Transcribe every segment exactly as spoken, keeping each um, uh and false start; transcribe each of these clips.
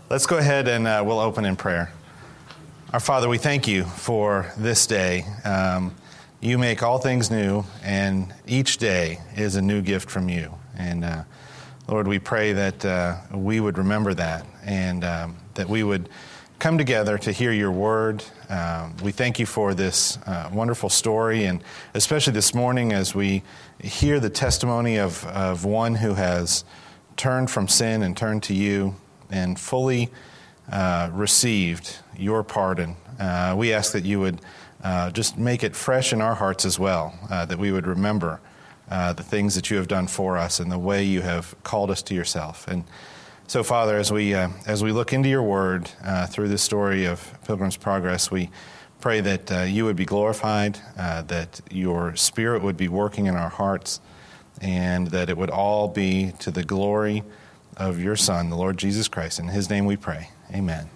Let's go ahead and uh, we'll open in prayer. Our Father, we thank you for this day. Um, you make all things new, and each day is a new gift from you. And uh, Lord, we pray that uh, we would remember that, and um, that we would come together to hear your word. Um, we thank you for this uh, wonderful story, and especially this morning as we hear the testimony of, of one who has turned from sin and turned to you and fully uh, received your pardon. Uh, we ask that you would uh, just make it fresh in our hearts as well, uh, that we would remember uh, the things that you have done for us and the way you have called us to yourself. And so, Father, as we uh, as we look into your word uh, through this story of Pilgrim's Progress, we pray that uh, you would be glorified, uh, that your Spirit would be working in our hearts, and that it would all be to the glory of your Son, the Lord Jesus Christ. In his name we pray. Amen.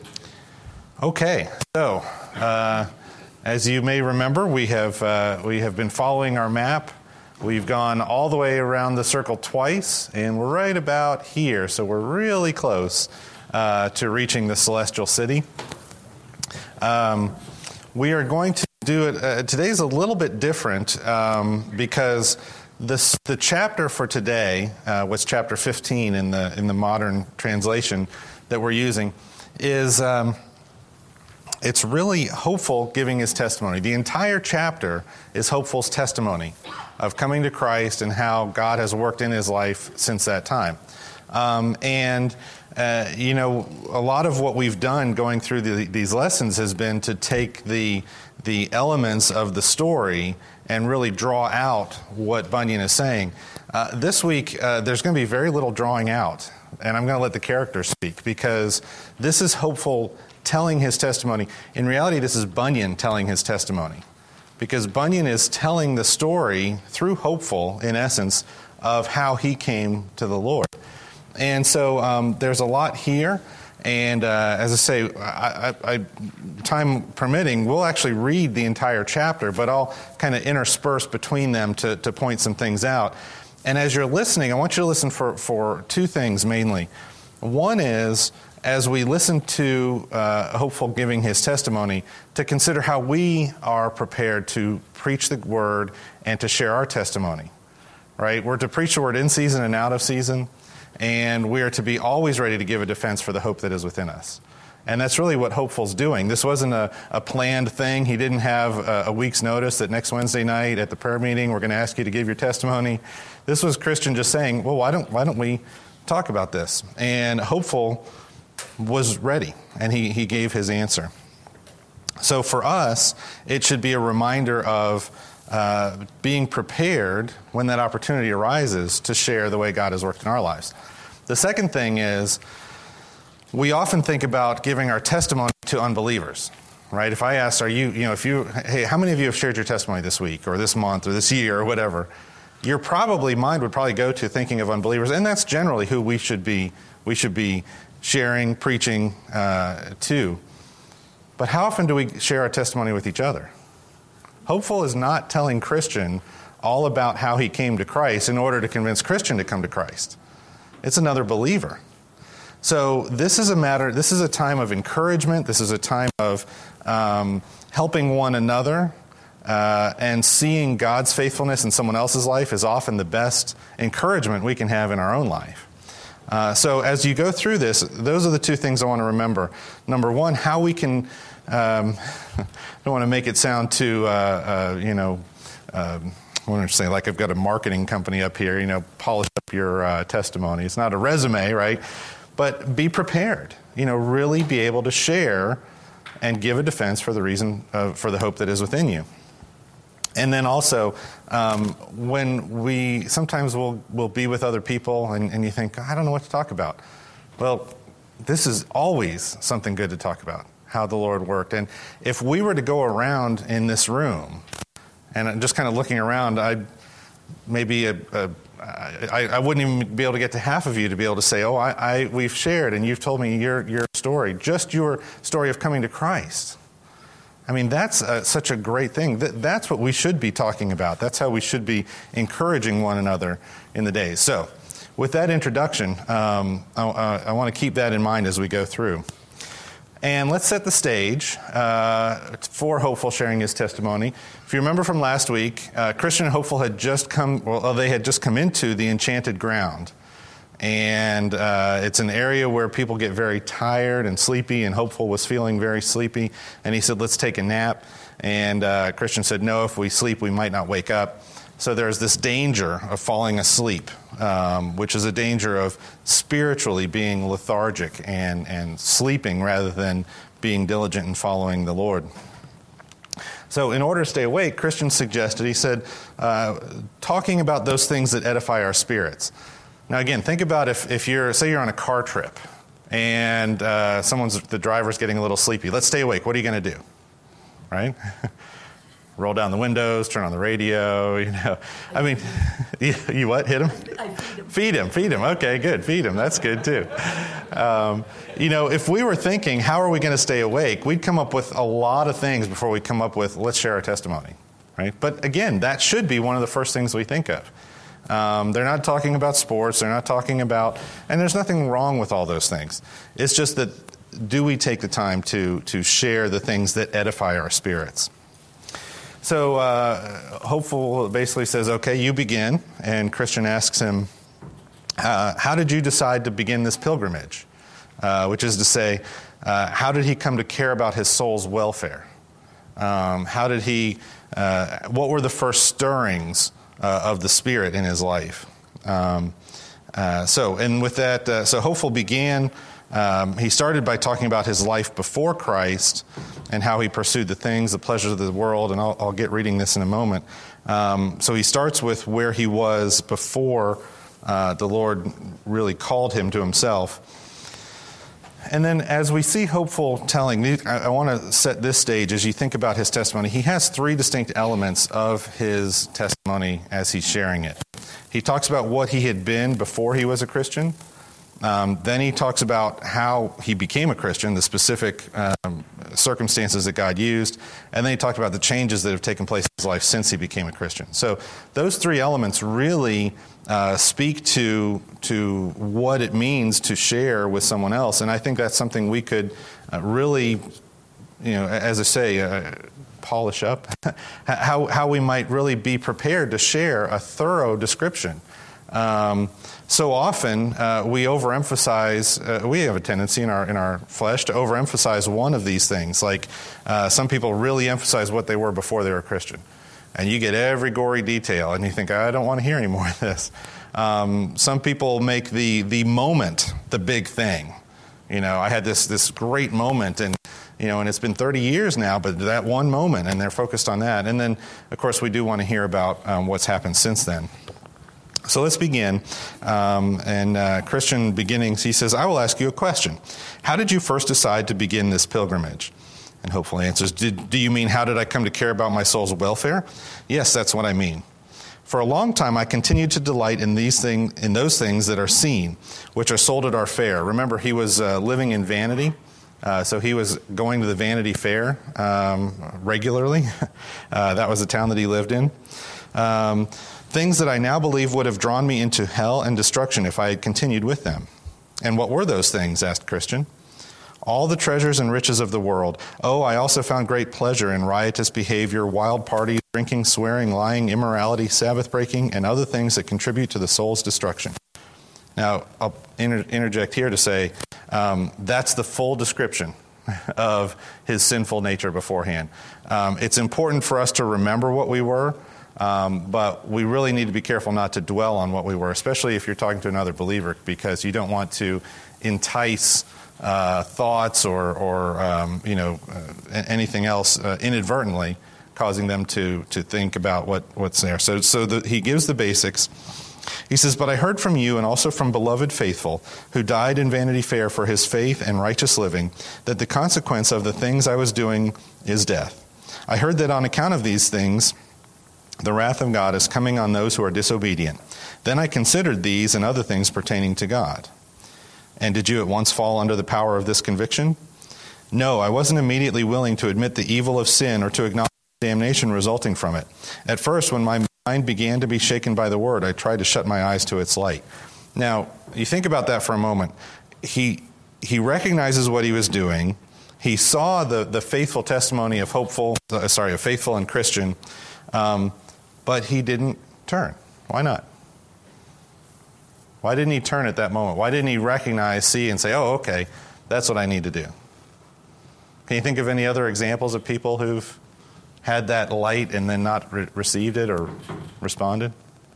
Okay, so uh, as you may remember, we have uh, we have been following our map. We've gone all the way around the circle twice, and we're right about here, so we're really close uh, to reaching the celestial city. Um, we are going to do it. Uh, today's a little bit different um, because This, the chapter for today uh, was chapter fifteen in the in the modern translation that we're using. Is um, it's really Hopeful giving his testimony. The entire chapter is Hopeful's testimony of coming to Christ and how God has worked in his life since that time. Um, and uh, you know, a lot of what we've done going through the, these lessons has been to take the the elements of the story and really draw out what Bunyan is saying. Uh, this week, uh, there's going to be very little drawing out, and I'm going to let the characters speak, because this is Hopeful telling his testimony. In reality, this is Bunyan telling his testimony, because Bunyan is telling the story through Hopeful, in essence, of how he came to the Lord. And so um, there's a lot here. And uh, as I say, I, I, I, time permitting, we'll actually read the entire chapter, but I'll kind of intersperse between them to, to point some things out. And as you're listening, I want you to listen for, for two things mainly. One is, as we listen to uh, Hopeful giving his testimony, to consider how we are prepared to preach the word and to share our testimony. Right? We're to preach the word in season and out of season. And we are to be always ready to give a defense for the hope that is within us. And that's really what Hopeful's doing. This wasn't a, a planned thing. He didn't have a, a week's notice that next Wednesday night at the prayer meeting, we're going to ask you to give your testimony. This was Christian just saying, well, why don't why don't we talk about this? And Hopeful was ready, and he, he gave his answer. So for us, it should be a reminder of Uh, being prepared when that opportunity arises to share the way God has worked in our lives. The second thing is, we often think about giving our testimony to unbelievers, right? If I asked, are you, you know, if you, hey, how many of you have shared your testimony this week or this month or this year or whatever, your probably mind would probably go to thinking of unbelievers, and that's generally who we should be, we should be sharing, preaching uh, to. But how often do we share our testimony with each other? Hopeful is not telling Christian all about how he came to Christ in order to convince Christian to come to Christ. It's another believer. So this is a matter, this is a time of encouragement. This is a time of um, helping one another. Uh, and seeing God's faithfulness in someone else's life is often the best encouragement we can have in our own life. Uh, so as you go through this, those are the two things I want to remember. Number one, how we can... Um, I don't want to make it sound too, uh, uh, you know, um, I want to say like I've got a marketing company up here, you know, polish up your uh, testimony. It's not a resume, right? But be prepared, you know, really be able to share and give a defense for the reason, uh, for the hope that is within you. And then also, um, when we, sometimes we'll, we'll be with other people and, and you think, I don't know what to talk about. Well, this is always something good to talk about, how the Lord worked. And if we were to go around in this room, and just kind of looking around, I maybe a, a, I, I wouldn't even be able to get to half of you to be able to say, oh, I, I we've shared, and you've told me your your story, just your story of coming to Christ. I mean, that's uh, such a great thing. Th- that's what we should be talking about. That's how we should be encouraging one another in the days. So with that introduction, um, I, I want to keep that in mind as we go through. And let's set the stage uh, for Hopeful sharing his testimony. If you remember from last week, uh, Christian and Hopeful had just come, well, they had just come into the Enchanted Ground. And uh, it's an area where people get very tired and sleepy, and Hopeful was feeling very sleepy. And he said, let's take a nap. And uh, Christian said, no, if we sleep, we might not wake up. So there's this danger of falling asleep, um, which is a danger of spiritually being lethargic and, and sleeping rather than being diligent in following the Lord. So in order to stay awake, Christian suggested, he said, uh, talking about those things that edify our spirits. Now again, think about if, if you're, say you're on a car trip and uh, someone's, the driver's getting a little sleepy. Let's stay awake. What are you going to do? Right? Roll down the windows, turn on the radio, you know. I mean, you, you what, hit him? I feed him. Feed him, feed him. Okay, good, feed him. That's good too. Um, you know, if we were thinking, how are we going to stay awake, we'd come up with a lot of things before we come up with, let's share our testimony, right? But again, that should be one of the first things we think of. Um, they're not talking about sports, they're not talking about, and there's nothing wrong with all those things. It's just that, do we take the time to, to share the things that edify our spirits? So uh, Hopeful basically says, okay, you begin. And Christian asks him, uh, how did you decide to begin this pilgrimage? Uh, which is to say, uh, how did he come to care about his soul's welfare? Um, how did he, uh, what were the first stirrings uh, of the Spirit in his life? Um, uh, so, and with that, uh, so Hopeful began, um, he started by talking about his life before Christ and how he pursued the things, the pleasures of the world, and I'll, I'll get reading this in a moment. Um, so he starts with where he was before uh, the Lord really called him to himself. And then as we see Hopeful telling, I, I want to set this stage as you think about his testimony. He has three distinct elements of his testimony as he's sharing it. He talks about what he had been before he was a Christian. Um, then he talks about how he became a Christian, the specific um, circumstances that God used. And then he talked about the changes that have taken place in his life since he became a Christian. So those three elements really uh, speak to, to what it means to share with someone else. And I think that's something we could uh, really, you know, as I say, uh, polish up, how, how we might really be prepared to share a thorough description. Um, so often uh, we overemphasize. Uh, we have a tendency in our in our flesh to overemphasize one of these things. Like uh, some people really emphasize what they were before they were a Christian, and you get every gory detail, and you think, I don't want to hear any more of this. Um, some people make the the moment the big thing. You know, I had this this great moment, and you know, and it's been thirty years now, but that one moment, and they're focused on that. And then, of course, we do want to hear about um, what's happened since then. So let's begin. Um, and uh, Christian beginnings, he says, I will ask you a question. How did you first decide to begin this pilgrimage? And Hopeful answers, did, do you mean how did I come to care about my soul's welfare? Yes, that's what I mean. For a long time, I continued to delight in these thing, in those things that are seen, which are sold at our fair. Remember, he was uh, living in Vanity. Uh, so he was going to the Vanity Fair um, regularly. uh, that was the town that he lived in. Um, Things that I now believe would have drawn me into hell and destruction if I had continued with them. And what were those things? Asked Christian. All the treasures and riches of the world. Oh, I also found great pleasure in riotous behavior, wild parties, drinking, swearing, lying, immorality, Sabbath breaking, and other things that contribute to the soul's destruction. Now, I'll inter- interject here to say um, that's the full description of his sinful nature beforehand. Um, it's important for us to remember what we were. Um, but we really need to be careful not to dwell on what we were, especially if you're talking to another believer, because you don't want to entice uh, thoughts or, or um, you know, uh, anything else uh, inadvertently, causing them to to think about what, what's there. So, so the, he gives the basics. He says, but I heard from you and also from beloved faithful, who died in Vanity Fair for his faith and righteous living, that the consequence of the things I was doing is death. I heard that on account of these things, the wrath of God is coming on those who are disobedient. Then I considered these and other things pertaining to God. And did you at once fall under the power of this conviction? No, I wasn't immediately willing to admit the evil of sin or to acknowledge the damnation resulting from it. At first, when my mind began to be shaken by the word, I tried to shut my eyes to its light. Now, you think about that for a moment. He he recognizes what he was doing. He saw the, the faithful testimony of hopeful, uh, sorry, of faithful and Christian, um, but he didn't turn. Why not? Why didn't he turn at that moment? Why didn't he recognize, see, and say, oh, okay, that's what I need to do? Can you think of any other examples of people who've had that light and then not re- received it or responded?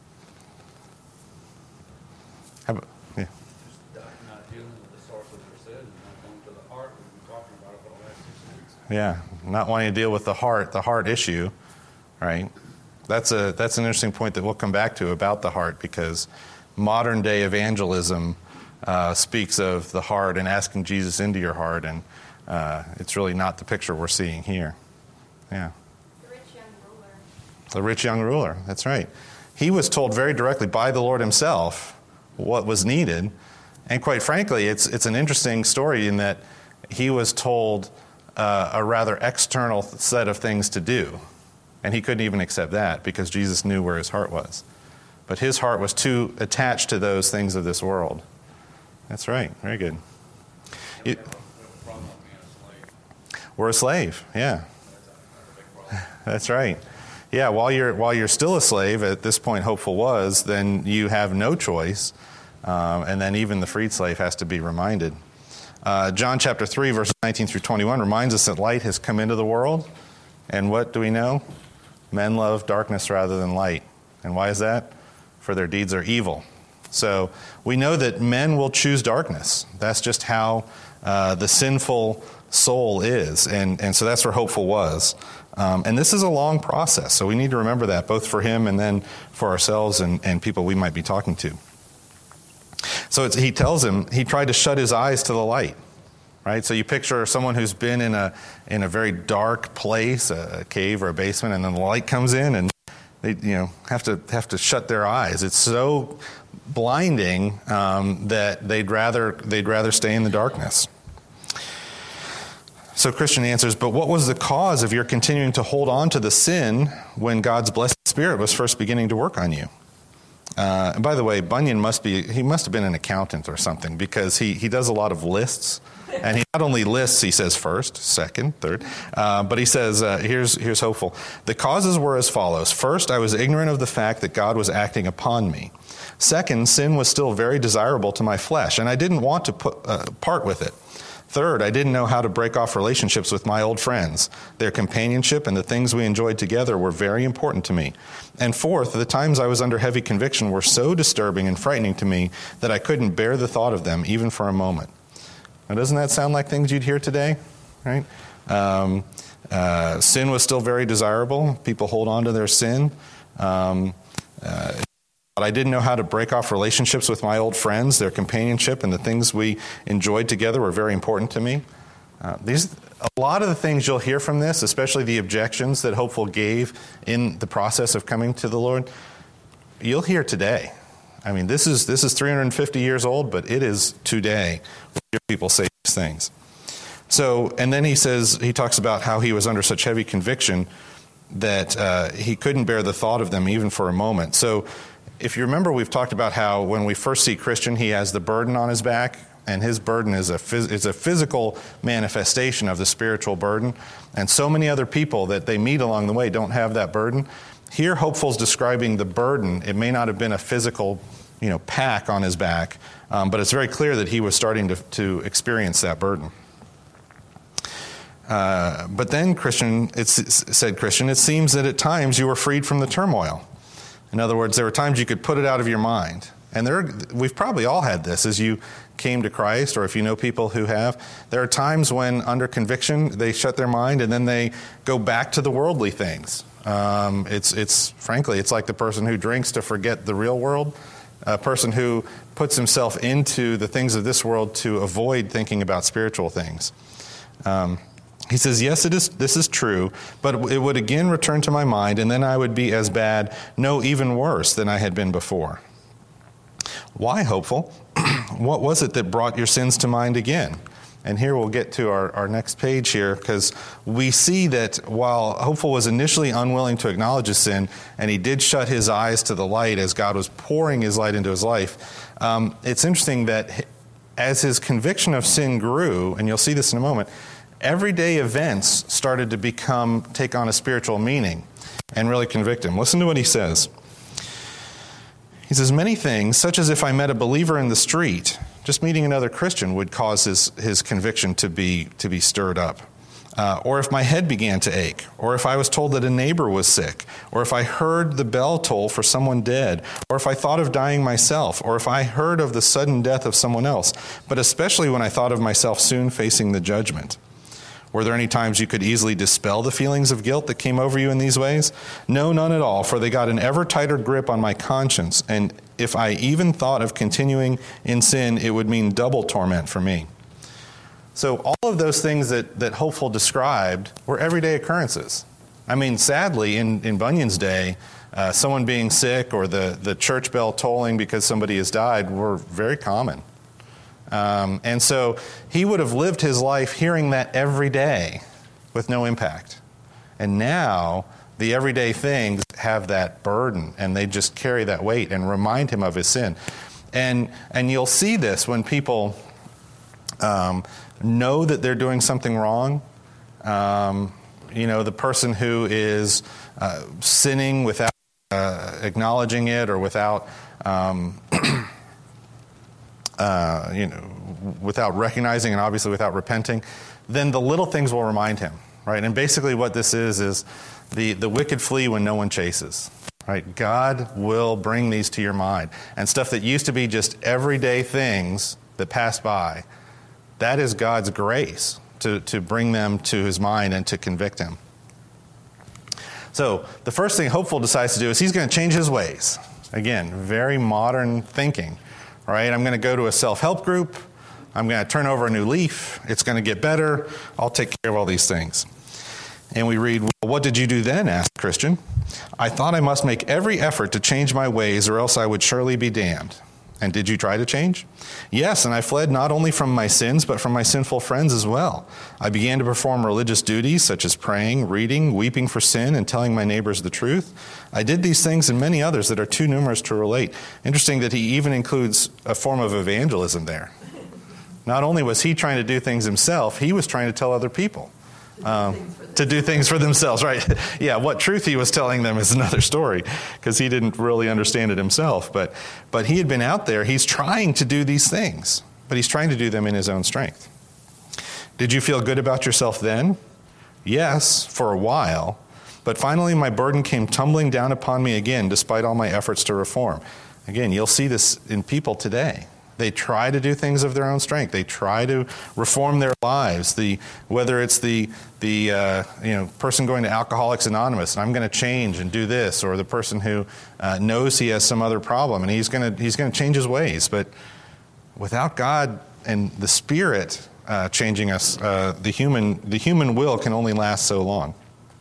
How about, yeah. Just not dealing with the source of their sin and not going to the heart. We've been talking about it for the last six weeks. Yeah, not wanting to deal with the heart, the heart issue, right? That's a that's an interesting point that we'll come back to about the heart, because modern day evangelism uh, speaks of the heart and asking Jesus into your heart, and uh, it's really not the picture we're seeing here. Yeah. The rich young ruler. The rich young ruler, that's right. He was told very directly by the Lord himself what was needed, and quite frankly, it's it's an interesting story in that he was told uh, a rather external set of things to do, and he couldn't even accept that because Jesus knew where his heart was. But his heart was too attached to those things of this world. That's right. Very good. You, we're a slave. Yeah. That's right. Yeah. While you're while you're still a slave, at this point, hopeful was, then you have no choice, um, and then even the freed slave has to be reminded. Uh, John chapter three, verses nineteen through twenty-one, reminds us that light has come into the world, and what do we know? Men love darkness rather than light. And why is that? For their deeds are evil. So we know that men will choose darkness. That's just how uh, the sinful soul is. And, and so that's where hopeful was. Um, and this is a long process. So we need to remember that, both for him and then for ourselves and, and people we might be talking to. So it's, he tells him he tried to shut his eyes to the light. Right? So you picture someone who's been in a in a very dark place, a cave or a basement, and then the light comes in and they, you know, have to have to shut their eyes. It's so blinding um, that they'd rather they'd rather stay in the darkness. So Christian answers, but what was the cause of your continuing to hold on to the sin when God's blessed Spirit was first beginning to work on you? Uh, and by the way, Bunyan must be he must have been an accountant or something, because he he does a lot of lists. And he not only lists, he says first, second, third, uh, but he says, uh, here's here's hopeful. The causes were as follows. First, I was ignorant of the fact that God was acting upon me. Second, sin was still very desirable to my flesh, and I didn't want to put, uh, part with it. Third, I didn't know how to break off relationships with my old friends. Their companionship and the things we enjoyed together were very important to me. And fourth, the times I was under heavy conviction were so disturbing and frightening to me that I couldn't bear the thought of them, even for a moment. Now, doesn't that sound like things you'd hear today? Right? Um, uh, sin was still very desirable. People hold on to their sin. Um, uh, but I didn't know how to break off relationships with my old friends. Their companionship and the things we enjoyed together were very important to me. Uh, these, a lot of the things you'll hear from this, especially the objections that Hopeful gave in the process of coming to the Lord, you'll hear today. I mean, this is this is three hundred fifty years old, but it is today. We hear people say these things. So, and then he says, he talks about how he was under such heavy conviction that uh, he couldn't bear the thought of them even for a moment. So, if you remember, we've talked about how when we first see Christian, he has the burden on his back, and his burden is a phys- is a physical manifestation of the spiritual burden. And so many other people that they meet along the way don't have that burden. Here, Hopeful's describing the burden. It may not have been a physical, you know, pack on his back, um, but it's very clear that he was starting to, to experience that burden. Uh, but then, Christian, it's, it said, Christian, it seems that at times you were freed from the turmoil. In other words, there were times you could put it out of your mind. And there, we've probably all had this as you came to Christ, or if you know people who have. There are times when, under conviction, they shut their mind and then they go back to the worldly things. Um, it's, it's frankly, it's like the person who drinks to forget the real world, a person who puts himself into the things of this world to avoid thinking about spiritual things. Um, he says, yes, it is. This is true, but it would again return to my mind, and then I would be as bad, no, even worse than I had been before. Why, Hopeful? What was it that brought your sins to mind again? And here we'll get to our, our next page here, because we see that while Hopeful was initially unwilling to acknowledge his sin, and he did shut his eyes to the light as God was pouring his light into his life, um, it's interesting that as his conviction of sin grew, and you'll see this in a moment, everyday events started to become, take on a spiritual meaning and really convict him. Listen to what he says. He says, many things, such as if I met a believer in the street, just meeting another Christian would cause his, his conviction to be, to be stirred up. Uh, or if my head began to ache, or if I was told that a neighbor was sick, or if I heard the bell toll for someone dead, or if I thought of dying myself, or if I heard of the sudden death of someone else, but especially when I thought of myself soon facing the judgment. Were there any times you could easily dispel the feelings of guilt that came over you in these ways? No, none at all, for they got an ever tighter grip on my conscience, and if I even thought of continuing in sin, it would mean double torment for me. So all of those things that, that Hopeful described were everyday occurrences. I mean, sadly, in, in Bunyan's day, uh, someone being sick or the, the church bell tolling because somebody has died were very common. Um, and so he would have lived his life hearing that every day with no impact. And now the everyday things have that burden, and they just carry that weight and remind him of his sin. And, and you'll see this when people Um, know that they're doing something wrong. Um, you know, the person who is uh, sinning without uh, acknowledging it, or without, um, uh, you know, without recognizing, and obviously without repenting, then the little things will remind him, right? And basically what this is, is the, the wicked flee when no one chases. Right? God will bring these to your mind. And stuff that used to be just everyday things that pass by, that is God's grace to, to bring them to his mind and to convict him. So the first thing Hopeful decides to do is he's going to change his ways. Again, very modern thinking. Right? I'm going to go to a self-help group. I'm going to turn over a new leaf. It's going to get better. I'll take care of all these things. And we read, well, what did you do then? Asked Christian. I thought I must make every effort to change my ways, or else I would surely be damned. And did you try to change? Yes, and I fled not only from my sins, but from my sinful friends as well. I began to perform religious duties such as praying, reading, weeping for sin, and telling my neighbors the truth. I did these things and many others that are too numerous to relate. Interesting that he even includes a form of evangelism there. Not only was he trying to do things himself, he was trying to tell other people. Um, to do things for themselves, right? Yeah, what truth he was telling them is another story, because he didn't really understand it himself. But but he had been out there. He's trying to do these things, but he's trying to do them in his own strength. Did you feel good about yourself then? Yes, for a while. But finally my burden came tumbling down upon me again, despite all my efforts to reform. Again, you'll see this in people today. They try to do things of their own strength. They try to reform their lives. The whether it's the the uh, you know person going to Alcoholics Anonymous, and I'm going to change and do this, or the person who uh, knows he has some other problem and he's going to he's going to change his ways. But without God and the Spirit uh, changing us, uh, the human the human will can only last so long.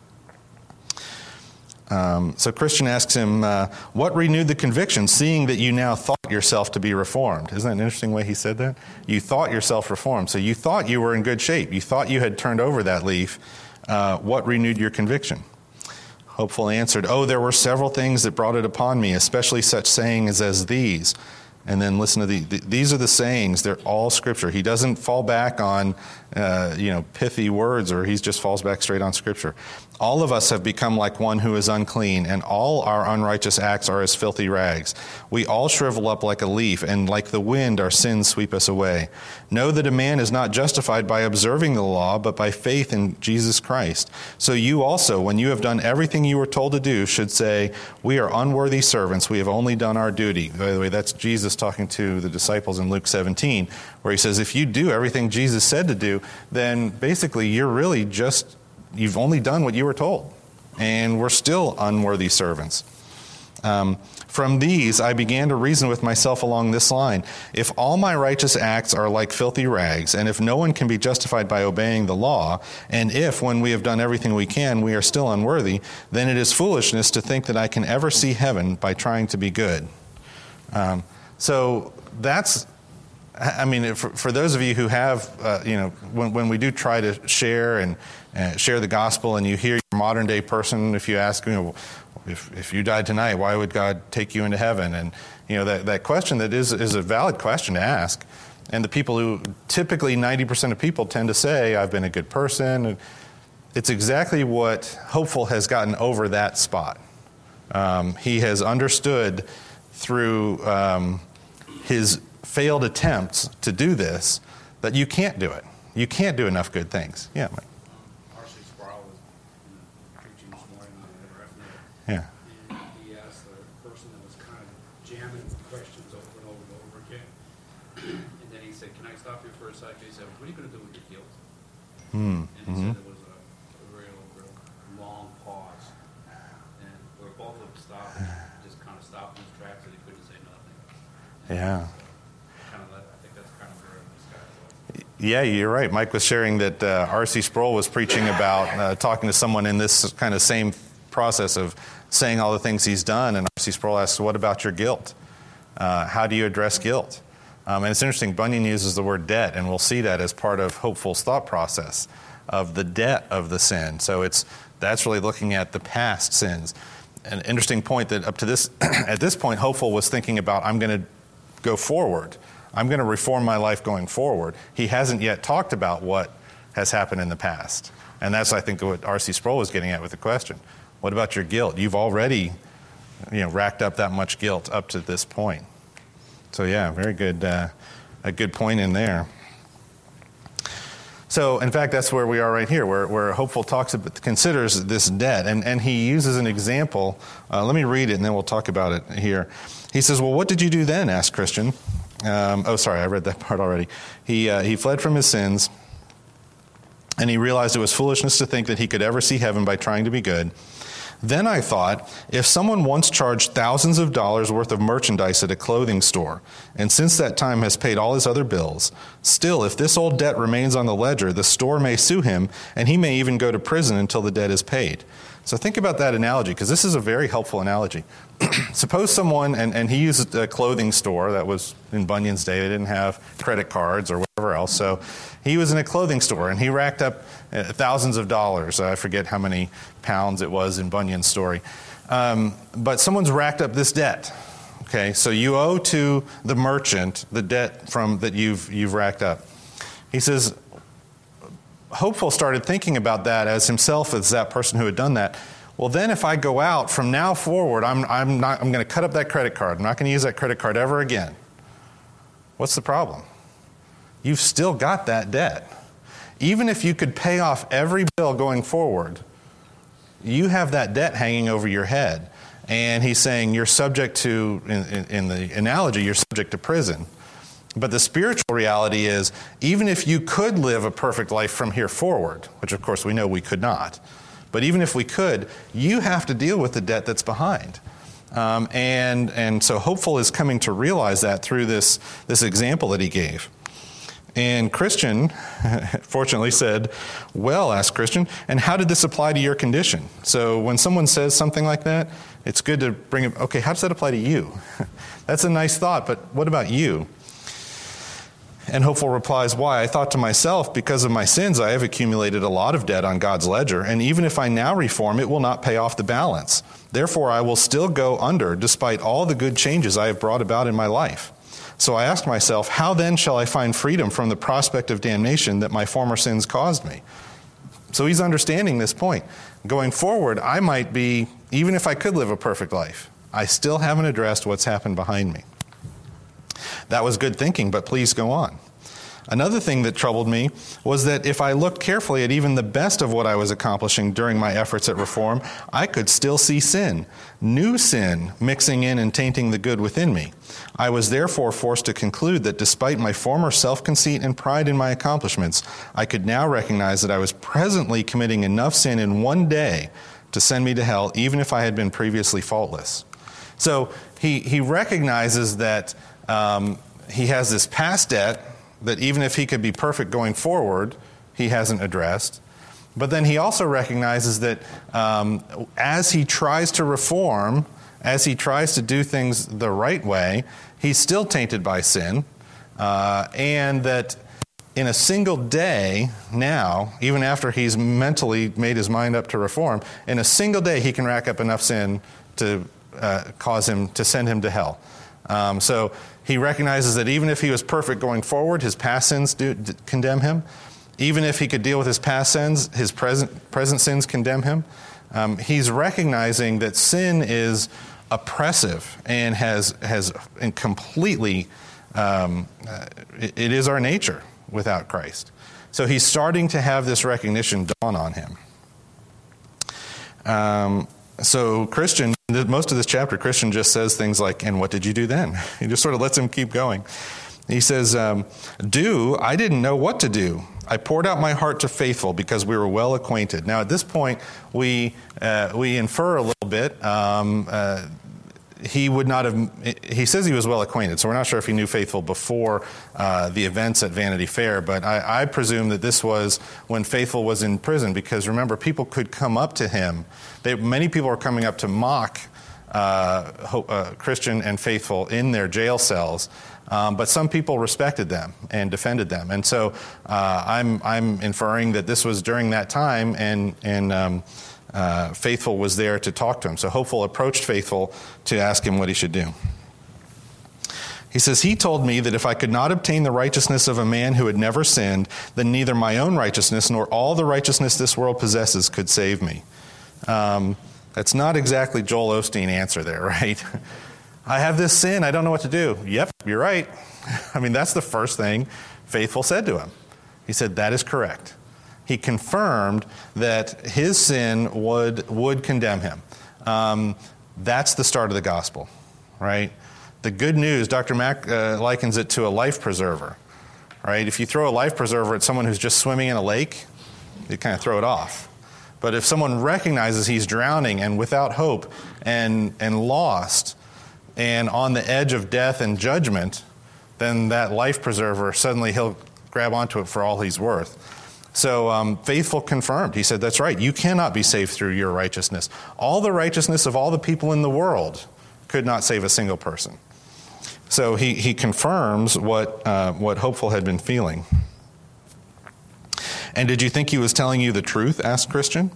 Um, so Christian asks him, uh, what renewed the conviction, seeing that you now thought yourself to be reformed? Isn't that an interesting way he said that? You thought yourself reformed. So you thought you were in good shape. You thought you had turned over that leaf. Uh, what renewed your conviction? Hopeful answered, oh, there were several things that brought it upon me, especially such sayings as these. And then listen to the, the these are the sayings. They're all Scripture. He doesn't fall back on, uh, you know, pithy words, or he just falls back straight on Scripture. All of us have become like one who is unclean, and all our unrighteous acts are as filthy rags. We all shrivel up like a leaf, and like the wind our sins sweep us away. Know that a man is not justified by observing the law, but by faith in Jesus Christ. So you also, when you have done everything you were told to do, should say, we are unworthy servants. We have only done our duty. By the way, that's Jesus talking to the disciples in Luke seventeen, where he says, if you do everything Jesus said to do, then basically you're really just, you've only done what you were told. And we're still unworthy servants. Um, from these, I began to reason with myself along this line. If all my righteous acts are like filthy rags, and if no one can be justified by obeying the law, and if, when we have done everything we can, we are still unworthy, then it is foolishness to think that I can ever see heaven by trying to be good. Um, so that's I mean, for, for those of you who have, uh, you know, when, when we do try to share and uh, share the gospel, and you hear your modern day person, if you ask, you know, if if you died tonight, why would God take you into heaven? And you know that that question that is is a valid question to ask. And the people who typically ninety percent of people tend to say, I've been a good person. It's exactly what Hopeful has gotten over that spot. Um, he has understood through um, his failed attempts to do this that you can't do it. You can't do enough good things. Yeah, Mike. Um, R C Sproul was you know, preaching this morning on the F N A. Yeah. And he asked the person that was kind of jamming questions over and over and over again. And then he said, can I stop you for a second? He said, what are you going to do with your guilt? Mm. And he Mm-hmm. said there was a, a real, real long pause. And where both of them stopped, just kind of stopped in his tracks and he couldn't say nothing. Yeah. Kind of that, I think that's kind of where this guy was. Yeah, you're right. Mike was sharing that uh, R C Sproul was preaching about uh, talking to someone in this kind of same process of saying all the things he's done. And R C Sproul asks, what about your guilt? Uh, how do you address guilt? Um, and it's interesting, Bunyan uses the word debt, and we'll see that as part of Hopeful's thought process of the debt of the sin. So it's that's really looking at the past sins. An interesting point that up to this, at this point, Hopeful was thinking about, I'm going to go forward. I'm going to reform my life going forward. He hasn't yet talked about what has happened in the past. And that's, I think, what R C Sproul was getting at with the question. What about your guilt? You've already, you know, racked up that much guilt up to this point. So yeah, very good, uh, a good point in there. So, in fact, that's where we are right here, where, where Hopeful talks about, considers this debt, and, and he uses an example. Uh, let me read it, and then we'll talk about it here. He says, well, what did you do then, asked Christian. Um, oh, sorry, I read that part already. He, uh, he fled from his sins, and he realized it was foolishness to think that he could ever see heaven by trying to be good. Then I thought, if someone once charged thousands of dollars worth of merchandise at a clothing store, and since that time has paid all his other bills, still, if this old debt remains on the ledger, the store may sue him, and he may even go to prison until the debt is paid. So think about that analogy, because this is a very helpful analogy. Suppose someone, and, and he used a clothing store, that was in Bunyan's day, they didn't have credit cards or whatever else, so he was in a clothing store, and he racked up uh, thousands of dollars. I forget how many pounds it was in Bunyan's story. Um, but someone's racked up this debt. Okay, so you owe to the merchant the debt from that you've you've racked up. He says, Hopeful started thinking about that as himself as that person who had done that. Well, then if I go out from now forward, I'm I'm not I'm going to cut up that credit card. I'm not going to use that credit card ever again. What's the problem? You've still got that debt. Even if you could pay off every bill going forward, you have that debt hanging over your head. And he's saying you're subject to, in, in, in the analogy, you're subject to prison. But the spiritual reality is, even if you could live a perfect life from here forward, which of course we know we could not, but even if we could, you have to deal with the debt that's behind. Um, and and so Hopeful is coming to realize that through this, this example that he gave. And Christian, fortunately, said, well, asked Christian, and how did this apply to your condition? So when someone says something like that, it's good to bring it, okay, how does that apply to you? That's a nice thought, but what about you? And Hopeful replies, why? I thought to myself, because of my sins, I have accumulated a lot of debt on God's ledger, and even if I now reform, it will not pay off the balance. Therefore, I will still go under, despite all the good changes I have brought about in my life. So I asked myself, how then shall I find freedom from the prospect of damnation that my former sins caused me? So he's understanding this point. Going forward, I might be, even if I could live a perfect life, I still haven't addressed what's happened behind me. That was good thinking, but please go on. Another thing that troubled me was that if I looked carefully at even the best of what I was accomplishing during my efforts at reform, I could still see sin, new sin, mixing in and tainting the good within me. I was therefore forced to conclude that despite my former self-conceit and pride in my accomplishments, I could now recognize that I was presently committing enough sin in one day to send me to hell, even if I had been previously faultless. So he, he recognizes that um, he has this past debt that even if he could be perfect going forward, he hasn't addressed. But then he also recognizes that um, as he tries to reform, as he tries to do things the right way, he's still tainted by sin. uh, and that in a single day now, even after he's mentally made his mind up to reform, in a single day he can rack up enough sin to uh, cause him, to send him to hell. Um, so he recognizes that even if he was perfect going forward, his past sins do d- condemn him. Even if he could deal with his past sins, his present present sins condemn him. Um, he's recognizing that sin is oppressive and has has and completely um, uh, it, it is our nature without Christ. So he's starting to have this recognition dawn on him. Um, so Christian, most of this chapter, Christian just says things like, "And what did you do then?" He just sort of lets him keep going. He says, um, "Do I didn't know what to do. I poured out my heart to Faithful because we were well acquainted." Now, at this point, we uh, we infer a little bit. Um, uh, he would not have. He says he was well acquainted, so we're not sure if he knew Faithful before uh, the events at Vanity Fair. But I, I presume that this was when Faithful was in prison, because remember, people could come up to him. They, many people were coming up to mock uh, uh, Christian and Faithful in their jail cells. Um, but some people respected them and defended them, and so uh, I'm I'm inferring that this was during that time, and and um, uh, Faithful was there to talk to him. So Hopeful approached Faithful to ask him what he should do. He says, "He told me that if I could not obtain the righteousness of a man who had never sinned, then neither my own righteousness nor all the righteousness this world possesses could save me." Um, that's not exactly Joel Osteen answer there, right? I have this sin, I don't know what to do. Yep, you're right. I mean, that's the first thing Faithful said to him. He said, that is correct. He confirmed that his sin would would condemn him. Um, that's the start of the gospel, right? The good news, Doctor Mack uh, likens it to a life preserver, right? If you throw a life preserver at someone who's just swimming in a lake, you kind of throw it off. But if someone recognizes he's drowning and without hope and and lost, and on the edge of death and judgment, then that life preserver, suddenly he'll grab onto it for all he's worth. So um, Faithful confirmed. He said, that's right, you cannot be saved through your righteousness. All the righteousness of all the people in the world could not save a single person. So he, he confirms what uh, what Hopeful had been feeling. "And did you think he was telling you the truth?" asked Christian.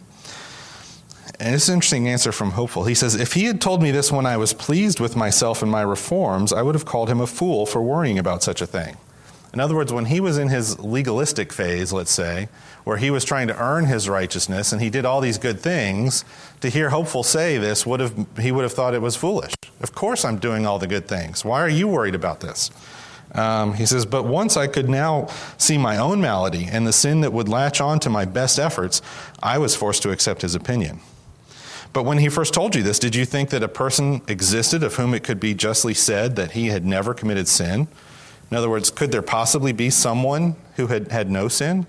And it's an interesting answer from Hopeful. He says, "If he had told me this when I was pleased with myself and my reforms, I would have called him a fool for worrying about such a thing." In other words, when he was in his legalistic phase, let's say, where he was trying to earn his righteousness and he did all these good things, to hear Hopeful say this, would have he would have thought it was foolish. Of course I'm doing all the good things. Why are you worried about this? Um, he says, "But once I could now see my own malady and the sin that would latch on to my best efforts, I was forced to accept his opinion. But when he first told you this, did you think that a person existed of whom it could be justly said that he had never committed sin? In other words, could there possibly be someone who had had no sin?"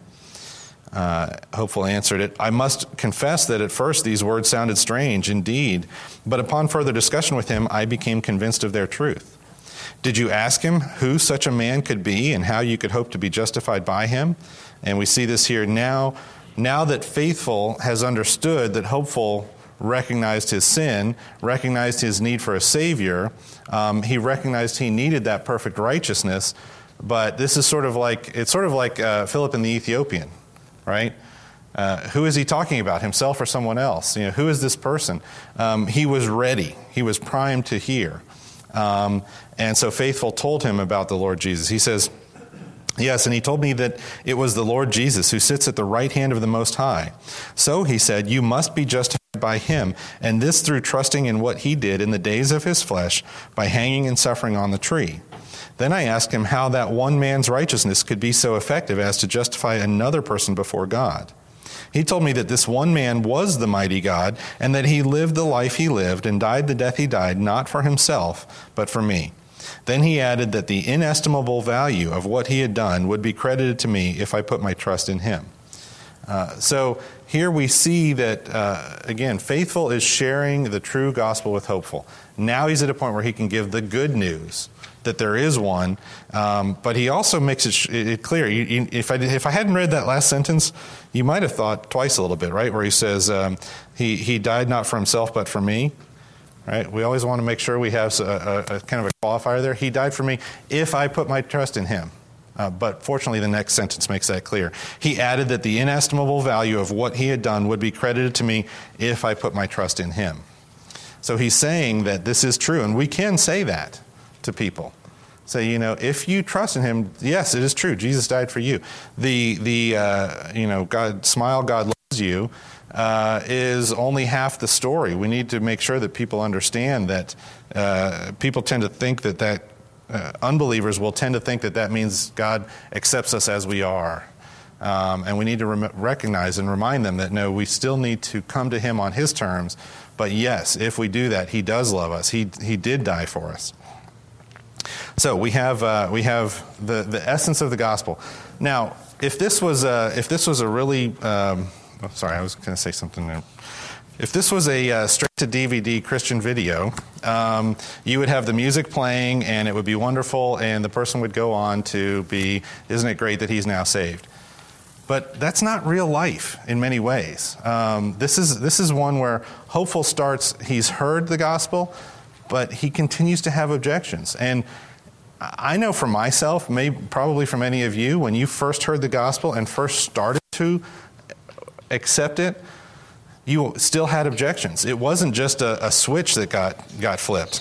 Uh, Hopeful answered it, "I must confess that at first these words sounded strange indeed, but upon further discussion with him, I became convinced of their truth. Did you ask him who such a man could be and how you could hope to be justified by him?" And we see this here now. Now that Faithful has understood that Hopeful recognized his sin, recognized his need for a Savior. Um, he recognized he needed that perfect righteousness. But this is sort of like, it's sort of like uh, Philip and the Ethiopian, right? Uh, who is he talking about, himself or someone else? You know, who is this person? Um, he was ready. He was primed to hear. Um, and so Faithful told him about the Lord Jesus. He says, "Yes, and he told me that it was the Lord Jesus who sits at the right hand of the Most High. So, he said, you must be justified by him, and this through trusting in what he did in the days of his flesh by hanging and suffering on the tree. Then I asked him how that one man's righteousness could be so effective as to justify another person before God. He told me that this one man was the mighty God, and that he lived the life he lived and died the death he died, not for himself, but for me. Then he added that the inestimable value of what he had done would be credited to me if I put my trust in him." Uh, so here we see that, uh, again, Faithful is sharing the true gospel with Hopeful. Now he's at a point where he can give the good news that there is one, um, but he also makes it, sh- it clear. You, you, if I if I hadn't read that last sentence, you might have thought twice a little bit, right? Where he says um, he he died not for himself but for me. right? We always want to make sure we have a, a, a kind of a qualifier there. He died for me if I put my trust in him. Uh, but fortunately, the next sentence makes that clear. He added that the inestimable value of what he had done would be credited to me if I put my trust in him. So he's saying that this is true, and we can say that to people. Say, you know, if you trust in him, yes, it is true. Jesus died for you. The, the uh, you know, God, smile, God loves you, uh, is only half the story. We need to make sure that people understand that uh, people tend to think that that Uh, unbelievers will tend to think that that means God accepts us as we are. Um, and we need to rem- recognize and remind them that, no, we still need to come to him on his terms. But yes, if we do that, he does love us. He he did die for us. So we have uh, we have the, the essence of the gospel. Now, if this was a, if this was a really, um, oh, sorry, I was going to say something there. If this was a uh, straight-to-D V D Christian video, um, you would have the music playing, and it would be wonderful, and the person would go on to be, isn't it great that he's now saved? But that's not real life in many ways. Um, this is this is one where Hopeful starts, he's heard the gospel, but he continues to have objections. And I know for myself, maybe probably for many of you, when you first heard the gospel and first started to accept it, you still had objections. It wasn't just a, a switch that got, got flipped.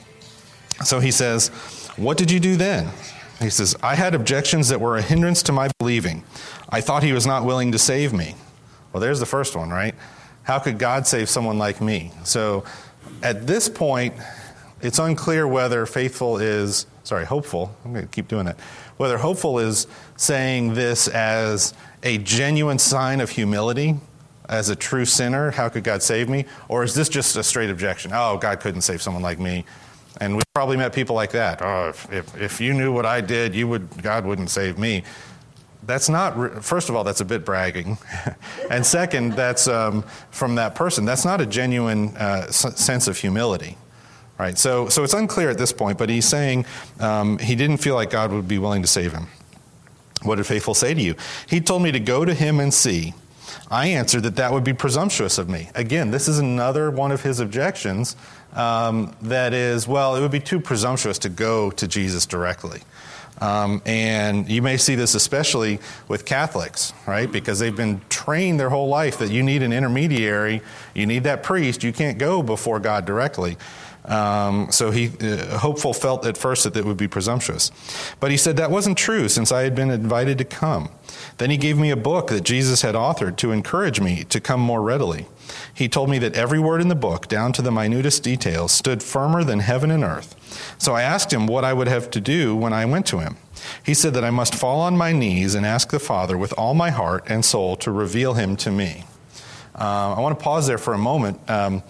So he says, what did you do then? He says, I had objections that were a hindrance to my believing. I thought he was not willing to save me. Well, there's the first one, right? How could God save someone like me? So at this point, it's unclear whether faithful is, sorry, hopeful, I'm going to keep doing it, whether hopeful is saying this as a genuine sign of humility, as a true sinner, how could God save me? Or is this just a straight objection? Oh, God couldn't save someone like me. And we've probably met people like that. Oh, if, if, if you knew what I did, you would, God wouldn't save me. That's not, first of all, that's a bit bragging. And second, that's um, from that person. That's not a genuine uh, s- sense of humility. Right? So, so it's unclear at this point, but he's saying um, he didn't feel like God would be willing to save him. What did Faithful say to you? He told me to go to him and see. I answered that that would be presumptuous of me. Again, this is another one of his objections um, that is, well, it would be too presumptuous to go to Jesus directly. Um, and you may see this especially with Catholics, right? Because they've been trained their whole life that you need an intermediary, you need that priest, you can't go before God directly. Um, so he, uh, Hopeful felt at first that it would be presumptuous. But he said that wasn't true since I had been invited to come. Then he gave me a book that Jesus had authored to encourage me to come more readily. He told me that every word in the book, down to the minutest details, stood firmer than heaven and earth. So I asked him what I would have to do when I went to him. He said that I must fall on my knees and ask the Father with all my heart and soul to reveal him to me. Uh, I want to pause there for a moment. Um,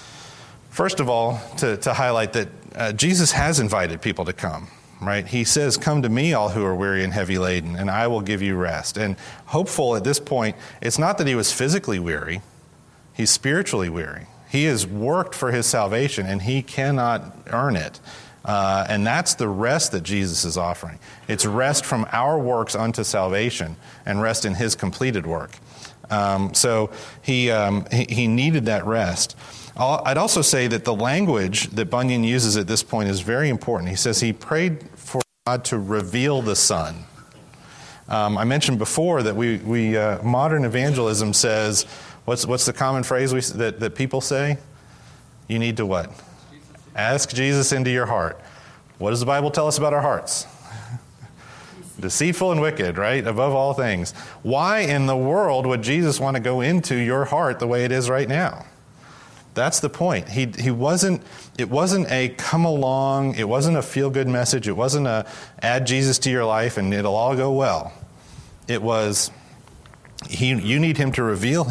First of all, to, to highlight that uh, Jesus has invited people to come, right? He says, come to me, all who are weary and heavy laden, and I will give you rest. And Hopeful at this point, it's not that he was physically weary, he's spiritually weary. He has worked for his salvation, and he cannot earn it. Uh, and that's the rest that Jesus is offering. It's rest from our works unto salvation, and rest in his completed work. Um, so he, um, he he needed that rest. I'd also say that the language that Bunyan uses at this point is very important. He says he prayed for God to reveal the Son. Um, I mentioned before that we, we uh, modern evangelism says, what's what's the common phrase we, that, that people say? You need to what? Ask Jesus into your heart. What does the Bible tell us about our hearts? Deceitful and wicked, right? Above all things. Why in the world would Jesus want to go into your heart the way it is right now? That's the point. He he wasn't. It wasn't a come along. It wasn't a feel good message. It wasn't a add Jesus to your life and it'll all go well. It was. He. You need him to reveal.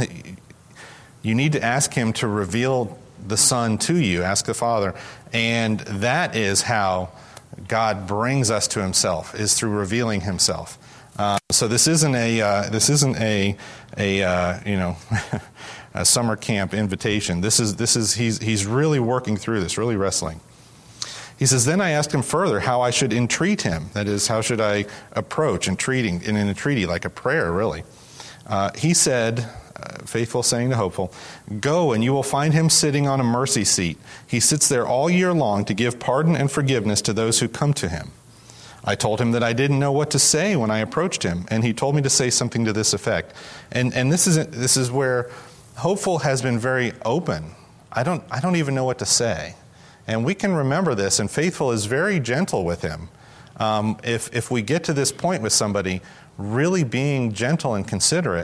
You need to ask him to reveal the Son to you. Ask the Father, and that is how God brings us to Himself. Is through revealing Himself. Uh, so this isn't a. Uh, this isn't a. A uh, you know. A summer camp invitation. This is this is he's he's really working through this, really wrestling. He says, then I asked him further how I should entreat him. That is, how should I approach entreating in an entreaty, like a prayer, really. Uh, he said, Faithful saying to Hopeful, "Go, and you will find him sitting on a mercy seat. He sits there all year long to give pardon and forgiveness to those who come to him. I told him that I didn't know what to say when I approached him, and he told me to say something to this effect." And and this is this is where Hopeful has been very open. I don't I don't even know what to say. And we can remember this, and Faithful is very gentle with him. Um, if if we get to this point with somebody, really being gentle and considerate,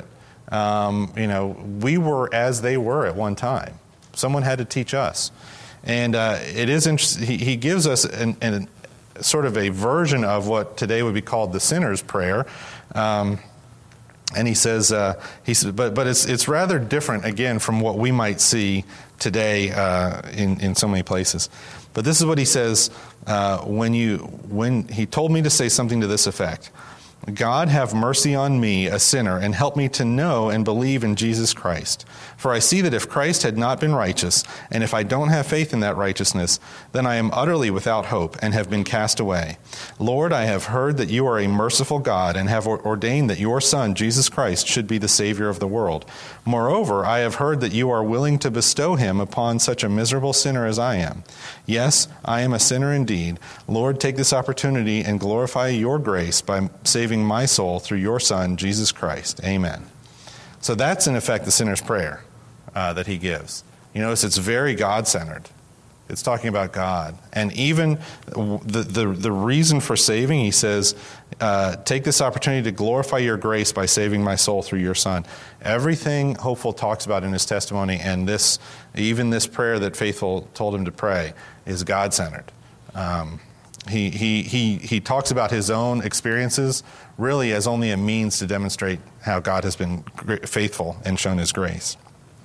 um, you know, we were as they were at one time. Someone had to teach us. And uh, it is interesting. He, he gives us an, an, sort of a version of what today would be called the sinner's prayer. Um, and he says, uh, he says, but but it's it's rather different again from what we might see today uh, in in so many places. But this is what he says uh, when you when he told me to say something to this effect: "God, have mercy on me, a sinner, and help me to know and believe in Jesus Christ. For I see that if Christ had not been righteous, and if I don't have faith in that righteousness, then I am utterly without hope and have been cast away. Lord, I have heard that you are a merciful God and have ordained that your Son, Jesus Christ, should be the Savior of the world. Moreover, I have heard that you are willing to bestow him upon such a miserable sinner as I am. Yes, I am a sinner indeed. Lord, take this opportunity and glorify your grace by saving my soul through your Son, Jesus Christ. Amen." So that's, in effect, the sinner's prayer uh, that he gives. You notice it's very God-centered. It's talking about God. And even the, the, the reason for saving, he says, uh, take this opportunity to glorify your grace by saving my soul through your Son. Everything Hopeful talks about in his testimony, and this, even this prayer that Faithful told him to pray, is God-centered. Um, he, he, he, he talks about his own experiences really as only a means to demonstrate how God has been faithful and shown his grace.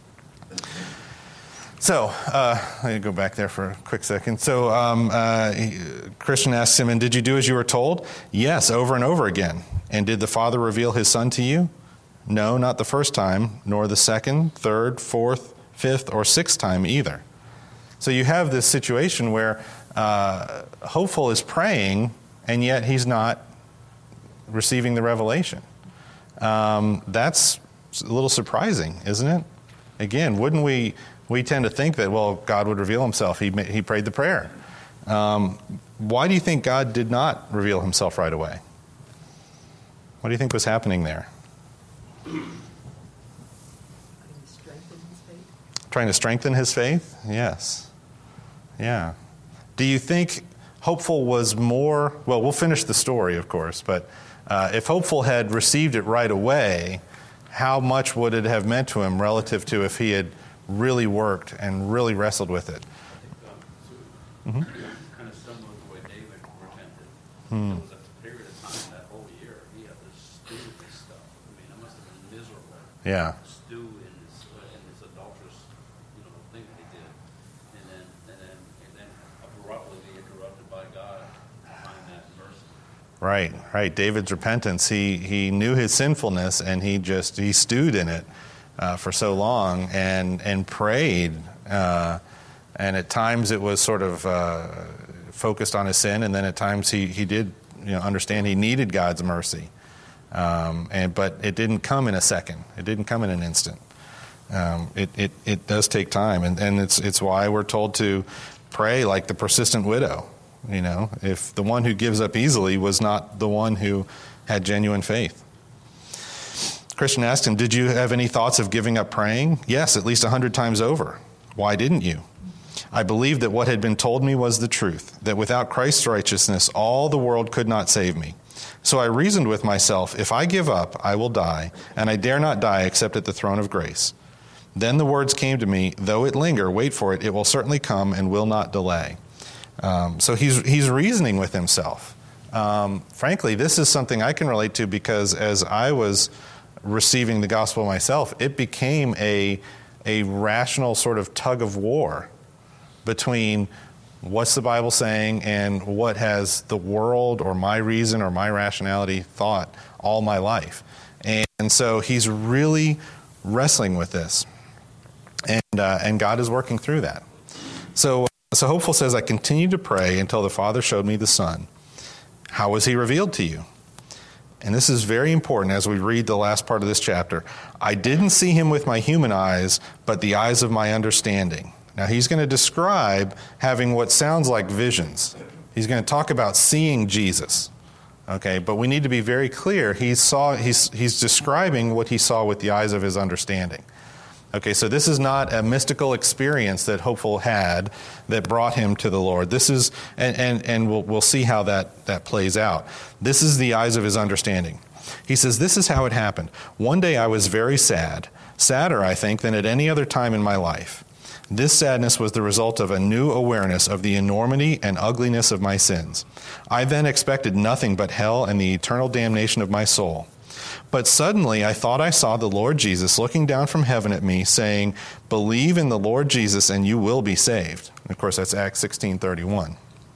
So, uh, let me go back there for a quick second. So, um, uh, he, Christian asks him, "And did you do as you were told?" "Yes, over and over again." "And did the Father reveal his Son to you?" "No, not the first time, nor the second, third, fourth, fifth, or sixth time either." So you have this situation where uh, Hopeful is praying, and yet he's not receiving the revelation. Um, that's a little surprising, isn't it? Again, wouldn't we... We tend to think that, well, God would reveal himself. He he prayed the prayer. Um, why do you think God did not reveal himself right away? What do you think was happening there? Trying to strengthen his faith. Trying to strengthen his faith? Yes. Yeah. Do you think Hopeful was more... Well, we'll finish the story, of course, but uh, if Hopeful had received it right away, how much would it have meant to him relative to if he had really worked and really wrestled with it? I think um, so, mm-hmm. kind of similar to the way David repented. Hmm. There was a period of time that whole year he had to stew this stuff. I mean, it must have been miserable. Yeah. Stew in this uh, in this adulterous, you know, thing that he did, and then and then and then abruptly be interrupted by God to find that mercy. Right, right. David's repentance. He he knew his sinfulness, and he just he stewed in it. Uh, for so long and and prayed, uh, and at times it was sort of uh, focused on his sin, and then at times he, he did you know understand he needed God's mercy, um, and but it didn't come in a second. It didn't come in an instant. Um, it, it it does take time, and, and it's it's why we're told to pray like the persistent widow. You know, if the one who gives up easily was not the one who had genuine faith. Christian asked him, "Did you have any thoughts of giving up praying?" "Yes, at least a hundred times over." "Why didn't you?" "I believed that what had been told me was the truth, that without Christ's righteousness, all the world could not save me. So I reasoned with myself, if I give up, I will die, and I dare not die except at the throne of grace. Then the words came to me, though it linger, wait for it, it will certainly come and will not delay." Um, so he's he's reasoning with himself. Um, frankly, this is something I can relate to because as I was receiving the gospel myself, it became a a rational sort of tug of war between what's the Bible saying and what has the world or my reason or my rationality thought all my life. And, and so he's really wrestling with this. And uh, and God is working through that. So, so Hopeful says, "I continued to pray until the Father showed me the Son." "How was he revealed to you?" and this is very important as we read the last part of this chapter, I didn't see him with my human eyes, but the eyes of my understanding. Now he's going to describe having what sounds like visions. He's going to talk about seeing Jesus. Okay, but we need to be very clear. He saw, he's, he's describing what he saw with the eyes of his understanding. Okay, so this is not a mystical experience that Hopeful had that brought him to the Lord. This is, and, and, and we'll, we'll see how that, that plays out. This is the eyes of his understanding. He says, this is how it happened. One day I was very sad, sadder, I think, than at any other time in my life. This sadness was the result of a new awareness of the enormity and ugliness of my sins. I then expected nothing but hell and the eternal damnation of my soul. But suddenly I thought I saw the Lord Jesus looking down from heaven at me, saying, believe in the Lord Jesus and you will be saved. And of course, that's Acts sixteen thirty-one.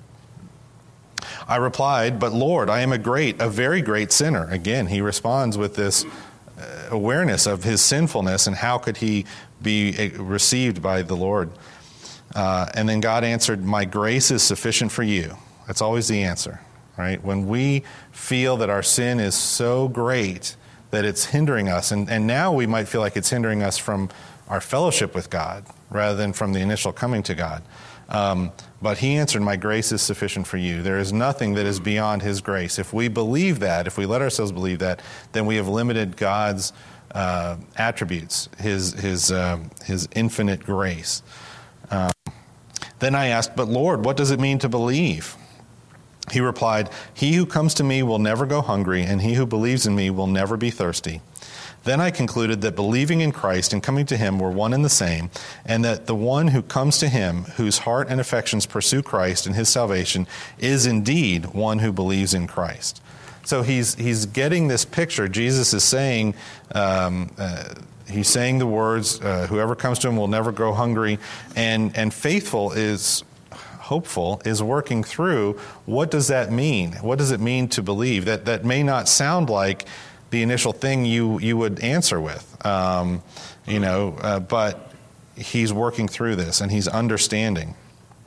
I replied, but Lord, I am a great, a very great sinner. Again, he responds with this awareness of his sinfulness and how could he be received by the Lord. Uh, and then God answered, my grace is sufficient for you. That's always the answer, right? When we feel that our sin is so great that it's hindering us, and, and now we might feel like it's hindering us from our fellowship with God rather than from the initial coming to God. Um, but he answered, my grace is sufficient for you. There is nothing that is beyond his grace. If we believe that, if we let ourselves believe that, then we have limited God's uh, attributes, his his um, his infinite grace. Um, then I asked, but Lord, what does it mean to believe? He replied, he who comes to me will never go hungry, and he who believes in me will never be thirsty. Then I concluded that believing in Christ and coming to him were one and the same, and that the one who comes to him, whose heart and affections pursue Christ and his salvation, is indeed one who believes in Christ. So he's he's getting this picture. Jesus is saying, um, uh, he's saying the words, uh, whoever comes to him will never go hungry, and, and faithful is... Hopeful is working through what does that mean? What does it mean to believe? That that may not sound like the initial thing you you would answer with, um, you know, uh, but he's working through this and he's understanding.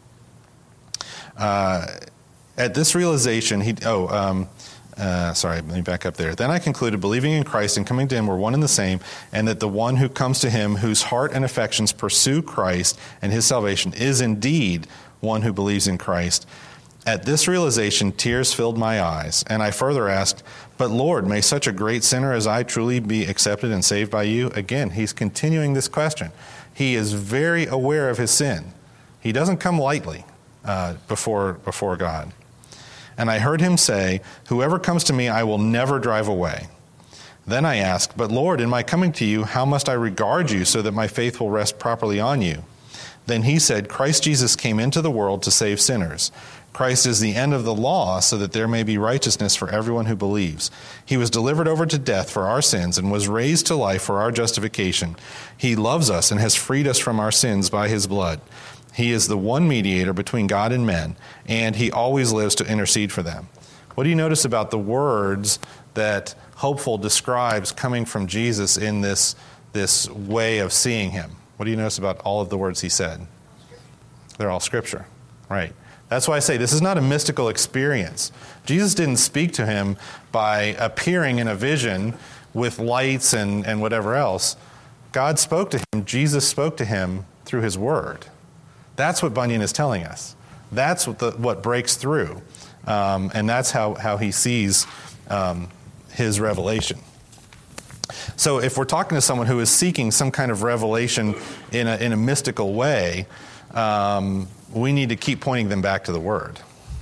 Uh, at this realization, he oh. Um, Uh, sorry, let me back up there. Then I concluded believing in Christ and coming to him were one and the same, and that the one who comes to him, whose heart and affections pursue Christ and his salvation, is indeed one who believes in Christ. At this realization, tears filled my eyes, and I further asked, but Lord, may such a great sinner as I truly be accepted and saved by you? Again, he's continuing this question. He is very aware of his sin. He doesn't come lightly uh, before before God. And I heard him say, whoever comes to me, I will never drive away. Then I asked, but Lord, in my coming to you, how must I regard you so that my faith will rest properly on you? Then he said, Christ Jesus came into the world to save sinners. Christ is the end of the law so that there may be righteousness for everyone who believes. He was delivered over to death for our sins and was raised to life for our justification. He loves us and has freed us from our sins by his blood. He is the one mediator between God and men, and he always lives to intercede for them. What do you notice about the words that Hopeful describes coming from Jesus in this, this way of seeing him? What do you notice about all of the words he said? They're all Scripture, right? That's why I say this is not a mystical experience. Jesus didn't speak to him by appearing in a vision with lights and, and whatever else. God spoke to him. Jesus spoke to him through his word. That's what Bunyan is telling us. That's what the, what breaks through. Um, and that's how, how he sees um, his revelation. So if we're talking to someone who is seeking some kind of revelation in a, in a mystical way, um, we need to keep pointing them back to the Word.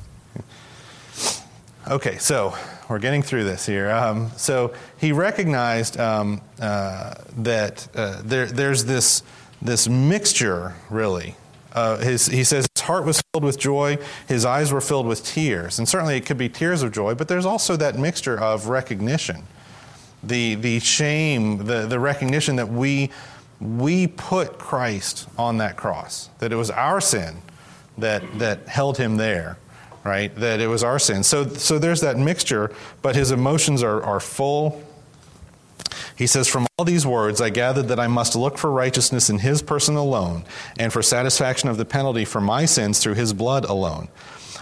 Okay, so we're getting through this here. Um, so he recognized um, uh, that uh, there, there's this, this mixture, really. Uh, his, he says his heart was filled with joy, his eyes were filled with tears. And certainly it could be tears of joy, but there's also that mixture of recognition. The the shame, the, the recognition that we we put Christ on that cross, that it was our sin that that held him there, right? That it was our sin. So so there's that mixture, but his emotions are, are full. He says, from all these words, I gathered that I must look for righteousness in his person alone, and for satisfaction of the penalty for my sins through his blood alone.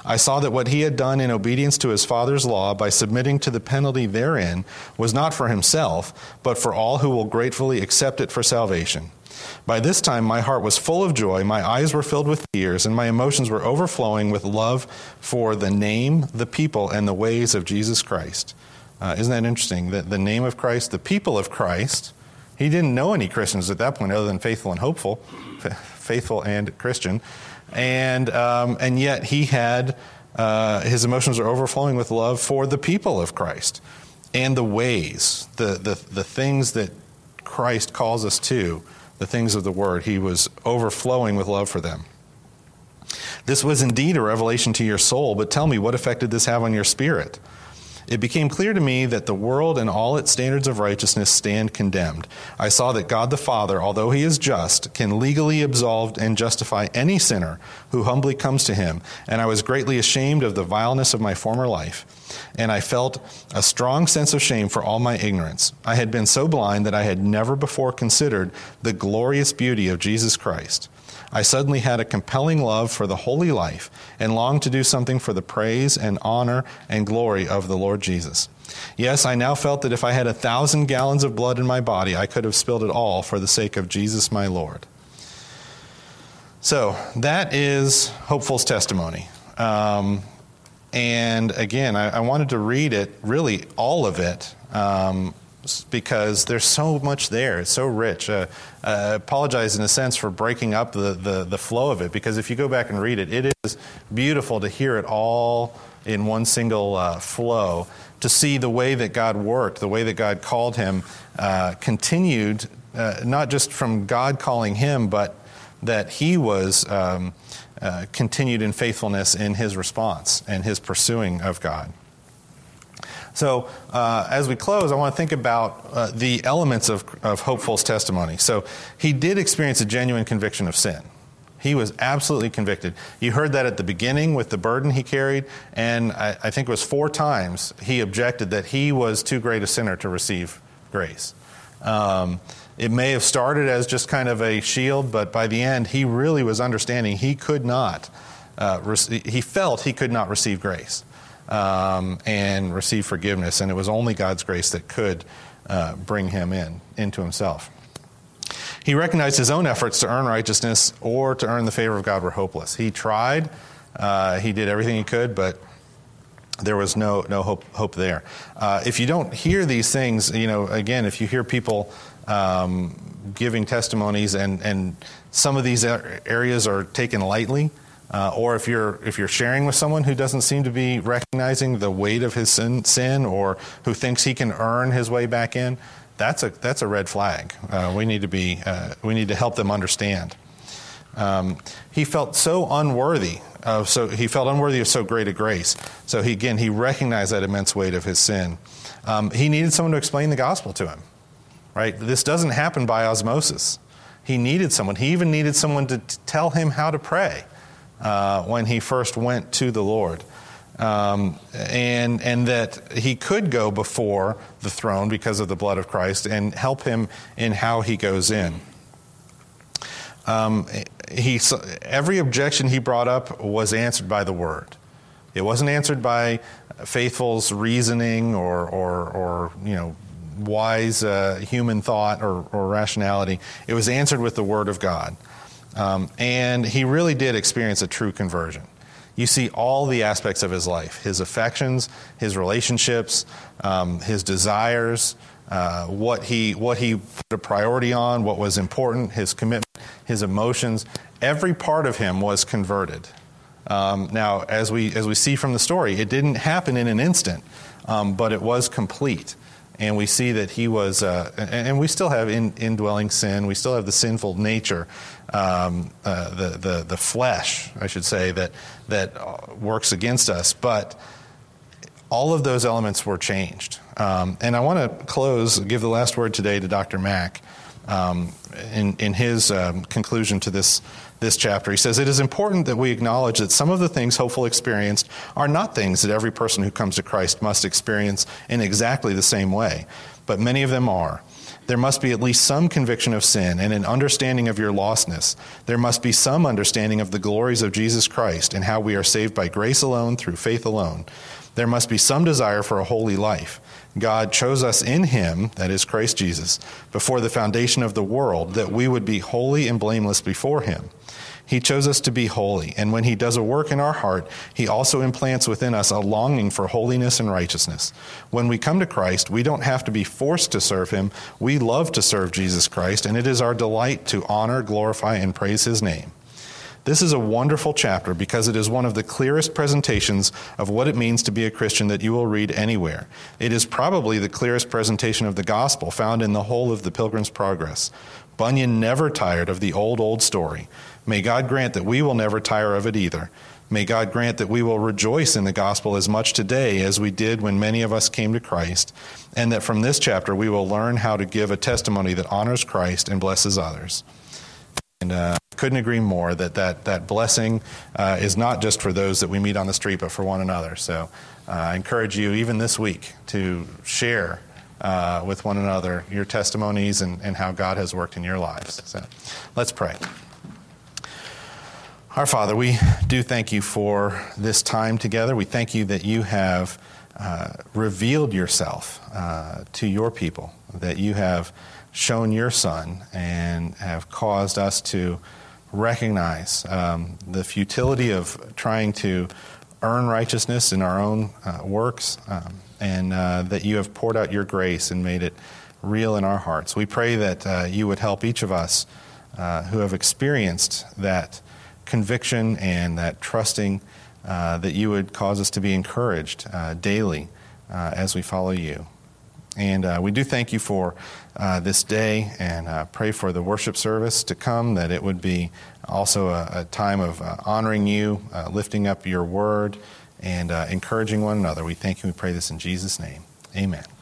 I saw that what he had done in obedience to his father's law by submitting to the penalty therein was not for himself, but for all who will gratefully accept it for salvation. By this time my heart was full of joy, my eyes were filled with tears, and my emotions were overflowing with love for the name, the people, and the ways of Jesus Christ. Uh, isn't that interesting? The, the name of Christ, the people of Christ. He didn't know any Christians at that point other than faithful and hopeful, faithful and Christian. And um, and yet he had, uh, his emotions are overflowing with love for the people of Christ and the ways, the, the, the things that Christ calls us to, the things of the Word. He was overflowing with love for them. This was indeed a revelation to your soul, but tell me, what effect did this have on your spirit? It became clear to me that the world and all its standards of righteousness stand condemned. I saw that God the Father, although he is just, can legally absolve and justify any sinner who humbly comes to him, and I was greatly ashamed of the vileness of my former life. And I felt a strong sense of shame for all my ignorance. I had been so blind that I had never before considered the glorious beauty of Jesus Christ. I suddenly had a compelling love for the holy life and longed to do something for the praise and honor and glory of the Lord Jesus. Yes, I now felt that if I had a thousand gallons of blood in my body, I could have spilled it all for the sake of Jesus my Lord. So that is Hopeful's testimony. Um, and again, I, I wanted to read it, really all of it, um, because there's so much there. It's so rich. Uh, I apologize in a sense for breaking up the, the, the flow of it, because if you go back and read it, it is beautiful to hear it all in one single uh, flow, to see the way that God worked, the way that God called him, uh, continued, uh, not just from God calling him, but that he was um, uh, continued in faithfulness in his response and his pursuing of God. So uh, as we close, I want to think about uh, the elements of, of Hopeful's testimony. So he did experience a genuine conviction of sin. He was absolutely convicted. You heard that at the beginning with the burden he carried, and I, I think it was four times he objected that he was too great a sinner to receive grace. Um, it may have started as just kind of a shield, but by the end, he really was understanding he could not, uh, rec- he felt he could not receive grace. Um, and receive forgiveness, and it was only God's grace that could uh, bring him in, into himself. He recognized his own efforts to earn righteousness or to earn the favor of God were hopeless. He tried, uh, he did everything he could, but there was no no hope hope there. Uh, if you don't hear these things, you know, again, if you hear people um, giving testimonies and, and some of these areas are taken lightly, Uh, or if you're if you're sharing with someone who doesn't seem to be recognizing the weight of his sin, sin or who thinks he can earn his way back in, that's a that's a red flag. Uh, we need to be uh, we need to help them understand. Um, he felt so unworthy of so he felt unworthy of so great a grace. So he again he recognized that immense weight of his sin. Um, he needed someone to explain the gospel to him. Right? This doesn't happen by osmosis. He needed someone. He even needed someone to t- tell him how to pray. Uh, when he first went to the Lord, um, and and that he could go before the throne because of the blood of Christ and help him in how he goes in. Um, he every objection he brought up was answered by the Word. It wasn't answered by Faithful's reasoning or or, or you know wise uh, human thought or, or rationality. It was answered with the Word of God. Um, and he really did experience a true conversion. You see all the aspects of his life, his affections, his relationships, um, his desires, uh, what he what he put a priority on, what was important, his commitment, his emotions. Every part of him was converted. Um, now, as we as we see from the story, it didn't happen in an instant, um, but it was complete. And we see that he was, uh, and we still have in, indwelling sin. We still have the sinful nature, um, uh, the the the flesh, I should say, that that works against us. But all of those elements were changed. Um, and I want to close, give the last word today to Doctor Mack um, in in his um, conclusion to this. This chapter. He says, it is important that we acknowledge that some of the things Hopeful experienced are not things that every person who comes to Christ must experience in exactly the same way, but many of them are. There must be at least some conviction of sin and an understanding of your lostness. There must be some understanding of the glories of Jesus Christ and how we are saved by grace alone, through faith alone. There must be some desire for a holy life. God chose us in him, that is Christ Jesus, before the foundation of the world, that we would be holy and blameless before him. He chose us to be holy, and when he does a work in our heart, he also implants within us a longing for holiness and righteousness. When we come to Christ, we don't have to be forced to serve him. We love to serve Jesus Christ, and it is our delight to honor, glorify, and praise his name. This is a wonderful chapter because it is one of the clearest presentations of what it means to be a Christian that you will read anywhere. It is probably the clearest presentation of the gospel found in the whole of the Pilgrim's Progress. Bunyan never tired of the old, old story. May God grant that we will never tire of it either. May God grant that we will rejoice in the gospel as much today as we did when many of us came to Christ, and that from this chapter we will learn how to give a testimony that honors Christ and blesses others. And uh, couldn't agree more that that, that blessing uh, is not just for those that we meet on the street, but for one another. So uh, I encourage you, even this week, to share uh, with one another your testimonies and, and how God has worked in your lives. So let's pray. Our Father, we do thank you for this time together. We thank you that you have uh, revealed yourself uh, to your people, that you have shown your Son and have caused us to recognize um, the futility of trying to earn righteousness in our own uh, works, um, and uh, that you have poured out your grace and made it real in our hearts. We pray that uh, you would help each of us uh, who have experienced that conviction and that trusting, uh, that you would cause us to be encouraged uh, daily uh, as we follow you. And uh, we do thank you for uh, this day, and uh, pray for the worship service to come, that it would be also a, a time of uh, honoring you, uh, lifting up your word, and uh, encouraging one another. We thank you and we pray this in Jesus' name. Amen.